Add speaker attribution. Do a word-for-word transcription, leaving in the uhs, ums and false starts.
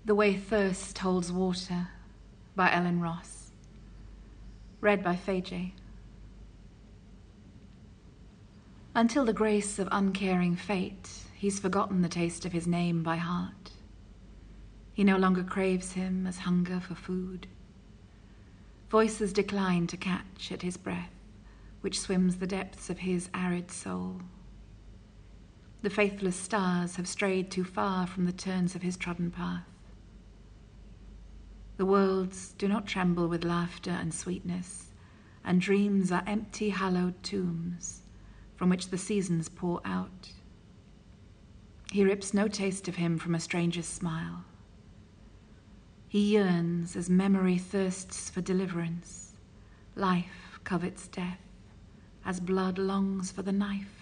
Speaker 1: The Way Thirst Holds Water by Ellen Ross. Read by Fay. Until the grace of uncaring fate, he's forgotten the taste of his name by heart. He no longer craves him as hunger for food. Voices decline to catch at his breath, which swims the depths of his arid soul. The faithless stars have strayed too far from the turns of his trodden path. The worlds do not tremble with laughter and sweetness, and dreams are empty, hallowed tombs from which the seasons pour out. He rips no taste of him from a stranger's smile. He yearns as memory thirsts for deliverance, life covets death, as blood longs for the knife.